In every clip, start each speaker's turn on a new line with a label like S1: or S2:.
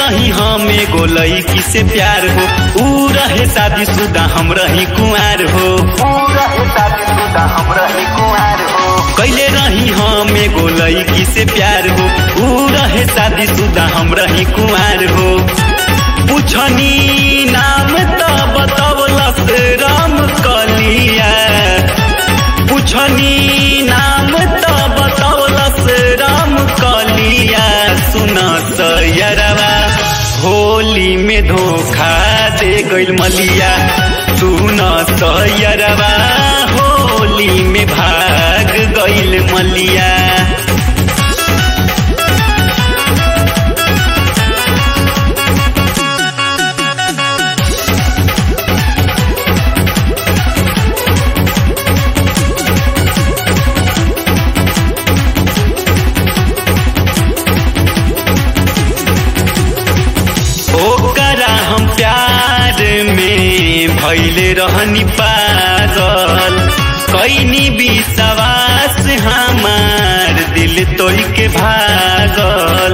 S1: रही हमें गोलई किसे प्यार हो, ऊ रहे शादीशुदा हम रही कुंवार हो, कैले रही हमें गोलई किसे प्यार हो, ऊ रहे शादीशुदा हम रही कुंवार हो। पूछनी नाम तो बतौलस राम कलिया, पूछनी नाम तो बतौलस राम कलिया। सुना सयरवा होली में धोखा दे गइल मलिया, सुना सयरवा होली में भाग गइल मलिया। ओकरा हम प्यार में भइले रहनी पागल, कैनी विश्वास हमार दिल तोड़ के भागल,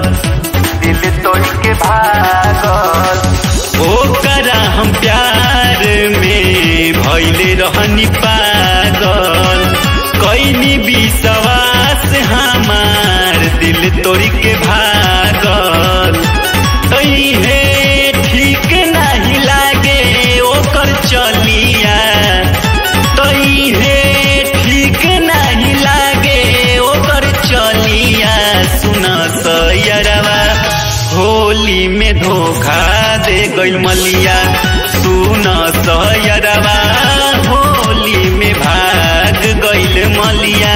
S1: ओकरा हम प्यार में भइले रहनी पागल, कैनी विश्वास हमार दिल तोड़ के भागल। तइहे ठीक नहीं लागे ओकर चलिया, तइहे ठीक नहीं लागे ओकर चलिया। सुना सयरवा होली में धोखा दे गइल मलिया, सुना सयरवा होली में भाग गइल मलिया।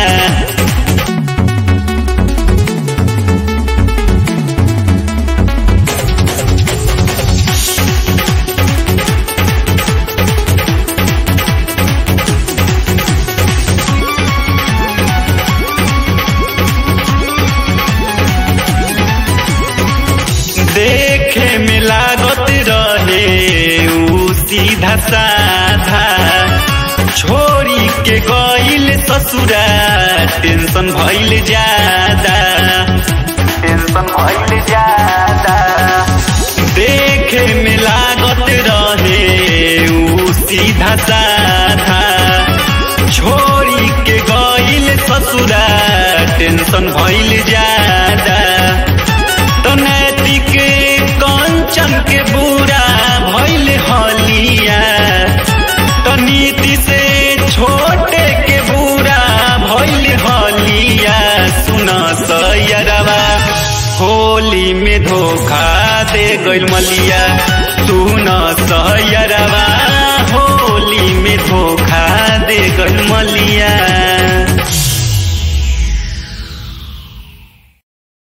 S1: देखे में लागत रहे ऊ सीधा साधा, छोड़ी के गइल ससुरा टेंशन भइल ज्यादा, देखे में लागत रहे ऊ सीधा साधा, छोड़ी के गइल ससुरा टेंशन भइल ज्यादा। तो नैतिक कंचन के बुरा भइल हलिया, तो नीति से छोटे के बुरा भइल हलिया। सुना सयरवा होली में धोखा दे गइल मलिया, सुना सयरवा